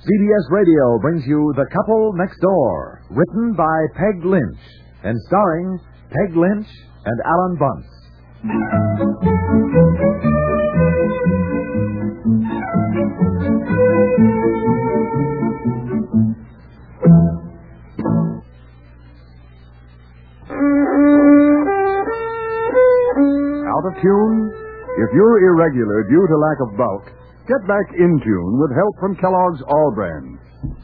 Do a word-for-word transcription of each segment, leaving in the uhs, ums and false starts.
C B S Radio brings you The Couple Next Door, written by Peg Lynch and starring Peg Lynch and Alan Bunce. Out of tune? If you're irregular due to lack of bulk, get back in tune with help from Kellogg's All-Bran.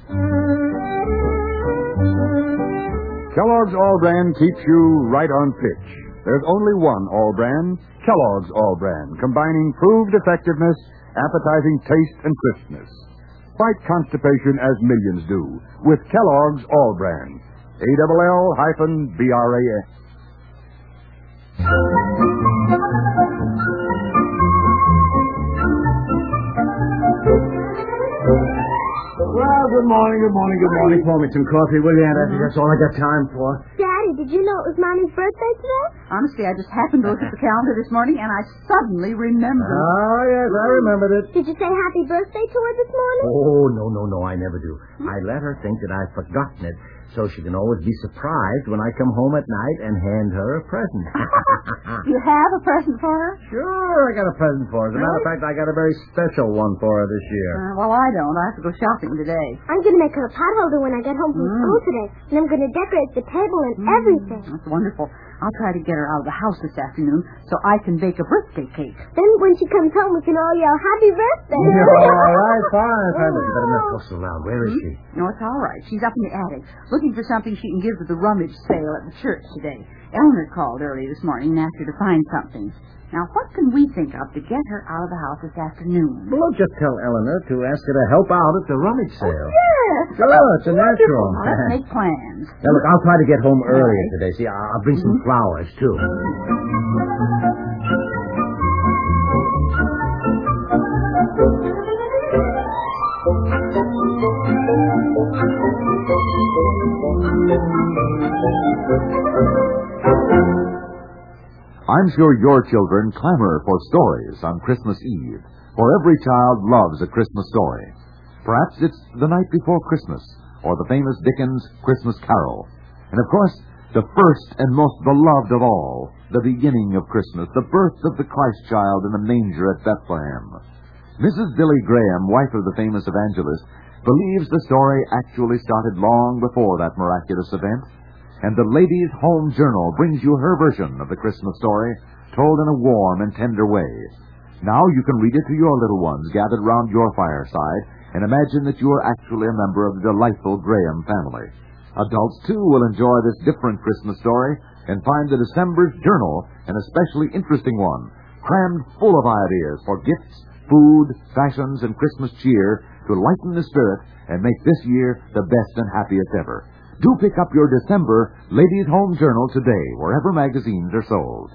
Kellogg's All-Bran keeps you right on pitch. There's only one All-Bran, Kellogg's All-Bran, combining proved effectiveness, appetizing taste, and crispness. Fight constipation as millions do with Kellogg's All-Bran. A L L hyphen B R A N. Well, good morning, good morning, good morning. Pour me some coffee, will you, Aunt Effie? That's all I got time for. Daddy, did you know it was Mommy's birthday today? Honestly, I just happened to look at the calendar this morning, and I suddenly remembered. Oh, yes, I remembered it. Did you say happy birthday to her this morning? Oh, no, no, no, I never do. I let her think that I've forgotten it, so she can always be surprised when I come home at night and hand her a present. You have a present for her? Sure, I got a present for her. As a matter of fact, I got a very special one for her this year. Uh, well, I don't. I have to go shopping today. I'm going to make her a potholder when I get home from Mm. school today, and I'm going to decorate the table and Mm, everything. That's wonderful. I'll try to get her out of the house this afternoon so I can bake a birthday cake. Then when she comes home, we can all yell, Happy birthday! All right, fine, fine. But you better not talk so loud. Where is she? No, it's all right. She's up in the attic, looking for something she can give to the rummage sale at the church today. Eleanor called early this morning and asked her to find something. Now, what can we think of to get her out of the house this afternoon? Well, just tell Eleanor to ask her to help out at the rummage sale. Yes! Sure, it's a natural. Well, let's make plans. Now, look, I'll try to get home earlier today. See, I'll I'll bring some flowers, too. I'm sure your children clamor for stories on Christmas Eve, for every child loves a Christmas story. Perhaps it's The Night Before Christmas, or the famous Dickens Christmas Carol. And of course, the first and most beloved of all, the beginning of Christmas, the birth of the Christ child in the manger at Bethlehem. Missus Billy Graham, wife of the famous evangelist, believes the story actually started long before that miraculous event. And the Ladies' Home Journal brings you her version of the Christmas story, told in a warm and tender way. Now you can read it to your little ones gathered round your fireside and imagine that you are actually a member of the delightful Graham family. Adults, too, will enjoy this different Christmas story and find the December's Journal an especially interesting one, crammed full of ideas for gifts, food, fashions, and Christmas cheer to lighten the spirit and make this year the best and happiest ever. Do pick up your December Ladies' Home Journal today, wherever magazines are sold.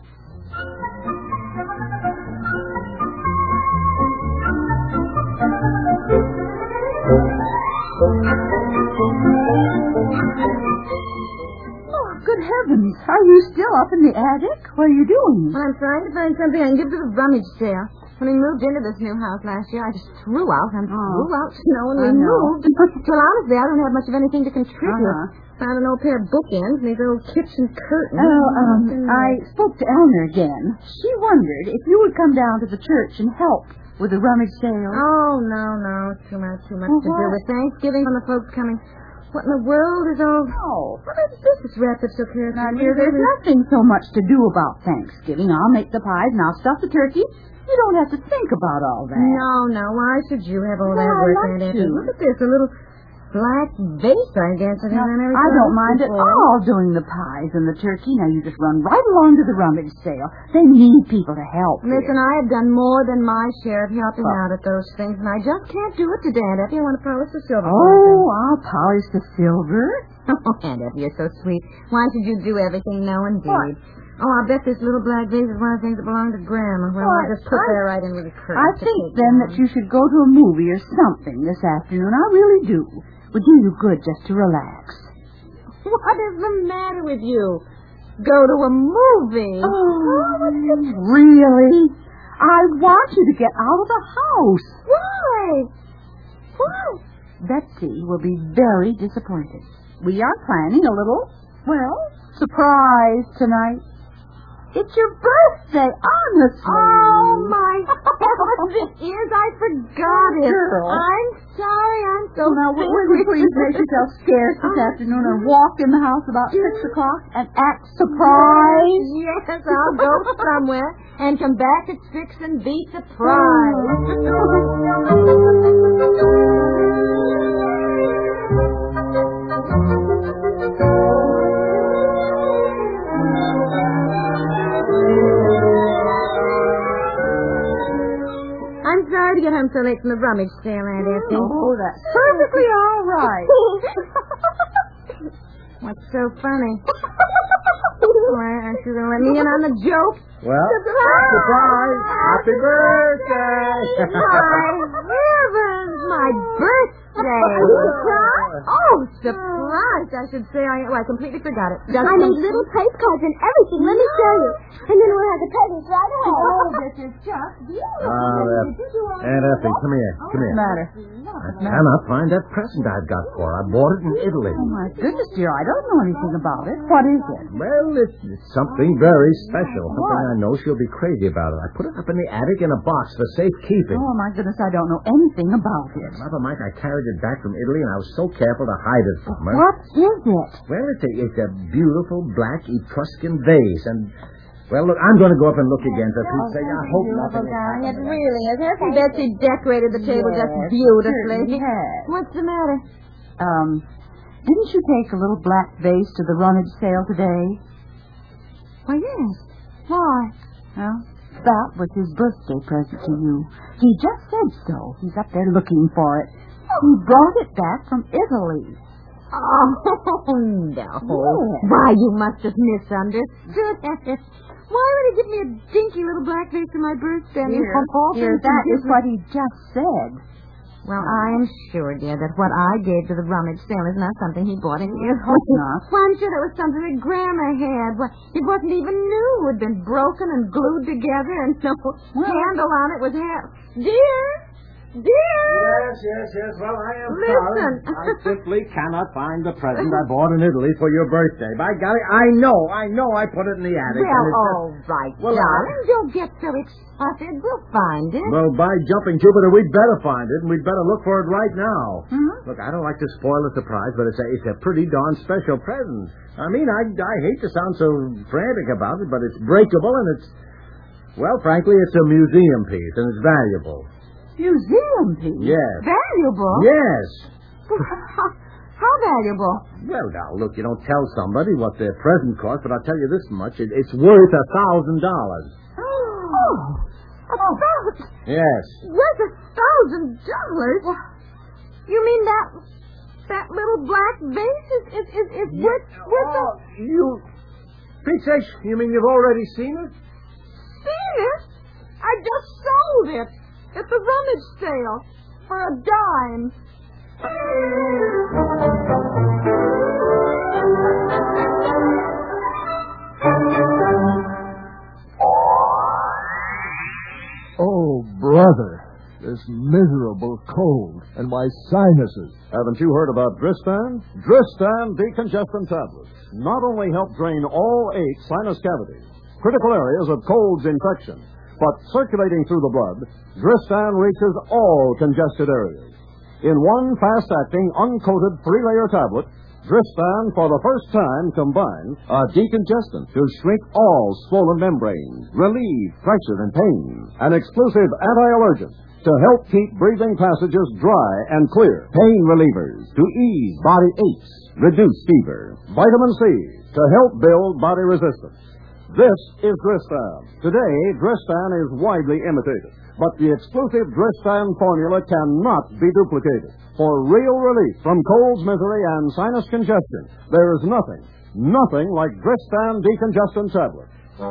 Oh, good heavens. Are you still up in the attic? What are you doing? Well, I'm trying to find something I can give to the rummage sale. When we moved into this new house last year, I just threw out and Oh. threw out snow and we I know. moved. Well, honestly, I don't have much of anything to contribute. Uh-huh. Found an old pair of bookends and these old kitchen curtains. Oh, um, I spoke to Eleanor again. She wondered if you would come down to the church and help with the rummage sale. Oh, no, no. Too much, too much Well, to do what? with Thanksgiving when the folks coming. What in the world is all... Oh. What is this? This wrap that's so careful. Now, dear, there's nothing so much to do about Thanksgiving. I'll make the pies and I'll stuff the turkey. You don't have to think about all that. No, no. Why should you have all that Well, I work like in it? to. Look at this, a little black vase, I guess. It Now, hasn't ever I don't been mind at before. all doing the pies and the turkey. Now, you just run right along to the rummage sale. They need people to help. Listen, I have done more than my share of helping Oh. out at those things, and I just can't do it today, Aunt Effie. I want to polish the silver. Oh, I'll polish the silver. Oh, Aunt Effie, you're so sweet. Why should you do everything? No, indeed. Oh, I bet this little black vase is one of the things that belong to Grandma. Well, Well, I'll just put I- that right in with the curtains. I to think, take then, down. that you should go to a movie or something this afternoon. I really do. Would do you good just to relax. What is the matter with you? Go to a movie? Oh, really? I want you to get out of the house. Why? Why? Betsy will be very disappointed. We are planning a little, well, surprise tonight. It's your birthday, honestly. Oh, my heavens, it is. I forgot it. Girl. I'm sorry. I'm so So now, will you please make yourself scarce this afternoon and walk in the house about six o'clock and act surprised? Yes, I'll go somewhere and come back at six and be surprised. I'm sorry to get home so late from the rummage sale, Aunt Effie. Oh, that's perfectly all right. What's so funny? Why, aren't you going to let me in on the joke? Well, surprise! Happy birthday! My heavens, my birthday! Surprise? Oh, surprise, I should say. I, well, I completely forgot it. Just I made little postcards and everything. Let me show you. And then we'll have the presents right away. Oh, this is just beautiful. Oh, Aunt Effie, come here. Come What's the here. matter? I cannot find that present I've got for her. I bought it in Italy. Oh, my goodness, dear, I don't know anything about it. What is it? Well, it's, it's something very special. Something I know she'll be crazy about it. I put it up in the attic in a box for safekeeping. Oh, my goodness, I don't know anything about it. Mother, Mike, I carried it back from Italy, and I was so careful to hide it from her. What is it? Well, it's a, it's a beautiful black Etruscan vase, and... Well, look, I'm going to go up and look again, for Pete's sake. I hope nothing... Darling, it really is. Hasn't Betsy decorated the table Yes, just beautifully? certainly has. What's the matter? Um, didn't you take a little black vase to the rummage sale today? Why, yes. Why? Well, that was his birthday present to you. He just said so. He's up there looking for it. He brought it back from Italy. Oh, no. Yes. Why, you must have misunderstood. Why would he give me a dinky little black vase for my birthday? Dear, dear, that is what he just said. Well, I am sure, dear, that what I gave to the rummage sale is not something he bought in Italy. Hope not. Well, I'm sure that was something that Grandma had. Well, it wasn't even new. It had been broken and glued together, and no Well, handle on it was half. Dear? Dear? Yes, yes, yes. Well, I am Listen. sorry. I simply cannot find the present I bought in Italy for your birthday. By golly, I know, I know I put it in the attic. Well, and it's all right, Well, darling. Don't get so excited. We'll find it. Well, by jumping Jupiter, we'd better find it, and we'd better look for it right now. Hmm? Look, I don't like to spoil the surprise, but it's a, it's a pretty darn special present. I mean, I, I hate to sound so frantic about it, but it's breakable, and it's, well, frankly, it's a museum piece, and it's valuable. Museum piece? Yes. Valuable? Yes. How, how valuable? Well, now, look, you don't tell somebody what their present cost, but I'll tell you this much. It, it's worth a thousand dollars. Oh, a thousand. Yes. Worth a thousand dollars? You mean that that little black vase is is is, is worth worth a Oh, you... Pete's sake, you mean you've already seen it? seen it? I just sold it at the rummage sale for a dime. Oh, brother, this miserable cold and my sinuses. Haven't you heard about Dristan? Dristan decongestant tablets not only help drain all eight sinus cavities, critical areas of cold's infection, but circulating through the blood, Dristan reaches all congested areas. In one fast-acting, uncoated three-layer tablet, Dristan, for the first time, combines a decongestant to shrink all swollen membranes, relieve pressure and pain, an exclusive anti-allergen to help keep breathing passages dry and clear, pain relievers to ease body aches, reduce fever, vitamin C to help build body resistance. This is Dristan. Today, Dristan is widely imitated, but the exclusive Dristan formula cannot be duplicated. For real relief from cold's misery and sinus congestion, there is nothing, nothing like Dristan decongestant tablets.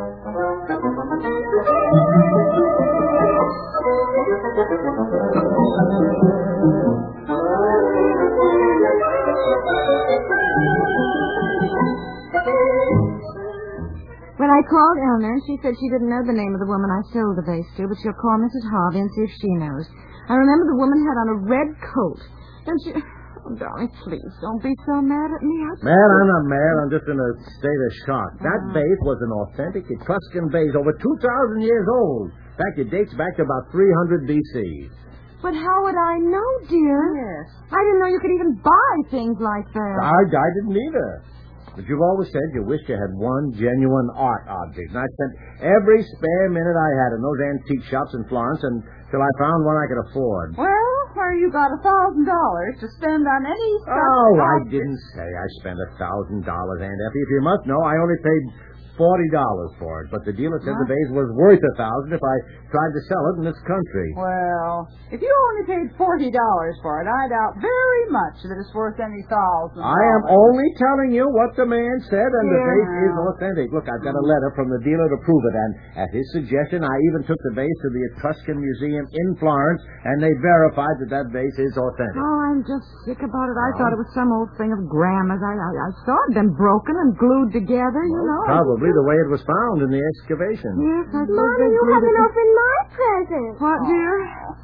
Well, I called Eleanor, and she said she didn't know the name of the woman I sold the vase to, but she'll call Missus Harvey and see if she knows. I remember the woman had on a red coat, And she... Oh, darling, please don't be so mad at me. I... Mad? I'm not mad. I'm just in a state of shock. That uh. vase was an authentic Etruscan vase over two thousand years old. In fact, it dates back to about three hundred B C. But how would I know, dear? Yes. I didn't know you could even buy things like that. I, I didn't either. But you've always said you wished you had one genuine art object. And I spent every spare minute I had in those antique shops in Florence until I found one I could afford. Well, where you got a thousand dollars to spend on any stuff. Oh, I didn't say I spent a thousand dollars, Aunt Effie. If you must know, I only paid forty dollars for it. But the dealer said what? the vase was worth a thousand if I tried to sell it in this country. Well, if you only paid forty dollars for it, I doubt very much that it's worth any thousand. I am only telling you what the man said, and yeah. the vase is authentic. Look, I've got a letter from the dealer to prove it, and at his suggestion, I even took the vase to the Etruscan Museum in Florence, and they verified that that vase is authentic. Oh, I'm just sick about it. I oh. thought it was some old thing of Grandma's. I, I, I saw it been broken and glued together, you well, know. Probably. The way it was found in the excavation. Yes, I Mommy, you haven't opened my present. What, dear?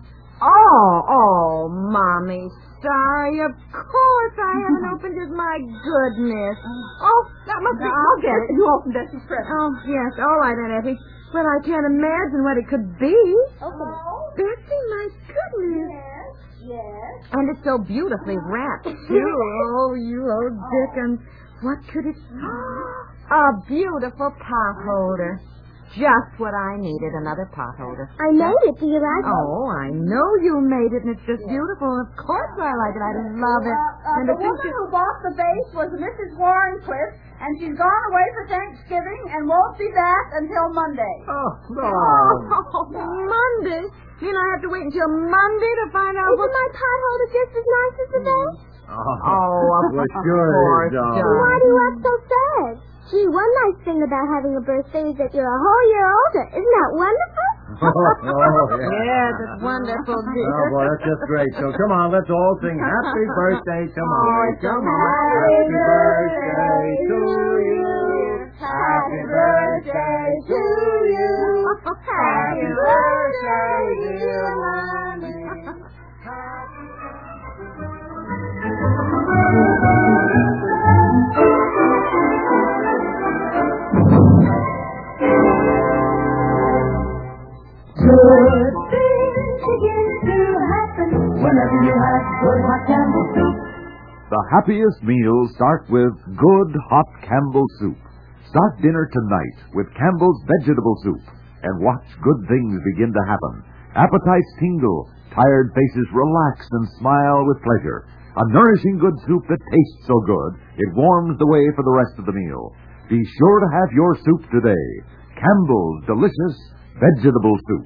Oh, oh, Mommy, sorry. Of course I haven't opened it. My goodness. Oh, that must be... I'll get it. You opened Bessie's present. Oh, yes. All right, Aunt Effie. Well, I can't imagine what it could be. Okay. Bessie, my goodness. Yes, yes. And it's so beautifully wrapped, too. Oh, you old Dickens. What could it be? A beautiful pot holder. Just what I needed, another pot holder. I made it. Do you like it? Oh, I know you made it, and it's just beautiful. Of course I like it. I love it. Uh, uh, and the woman you... who bought the vase was Missus Warrencliffe, and she's gone away for Thanksgiving and won't be back until Monday. Oh, no. Oh, Monday? You know I have to wait until Monday to find out Isn't what... my pot holder just as nice as the vase? Oh, oh of well, sure course, it is, Why do you act so sad? Gee, one nice thing about having a birthday is that you're a whole year older. Isn't that wonderful? oh, oh, yeah. Yes, it's wonderful, dear. Oh, boy, that's just great. So, come on, let's all sing Happy Birthday to Mommy. Oh, come on. Happy birthday to you. Happy birthday to you. Happy birthday, dear Mommy. Good things begin to happen whenever you have good hot Campbell soup. The happiest meals start with good hot Campbell soup. Start dinner tonight with Campbell's vegetable soup and watch good things begin to happen. Appetites tingle, tired faces relax and smile with pleasure. A nourishing good soup that tastes so good, it warms the way for the rest of the meal. Be sure to have your soup today. Campbell's delicious vegetable soup.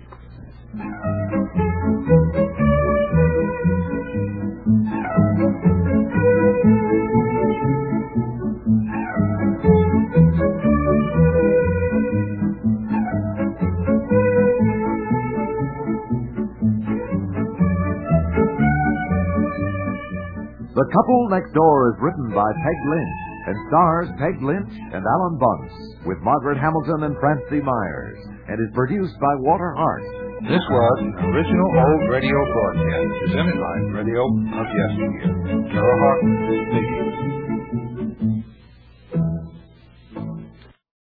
The Couple Next Door is written by Peg Lynch and stars Peg Lynch and Alan Bunce with Margaret Hamilton and Francie Myers, and is produced by Walter Hart. This was an original old radio broadcast presented by Radio of Yesteryear. Carol Hart speaking.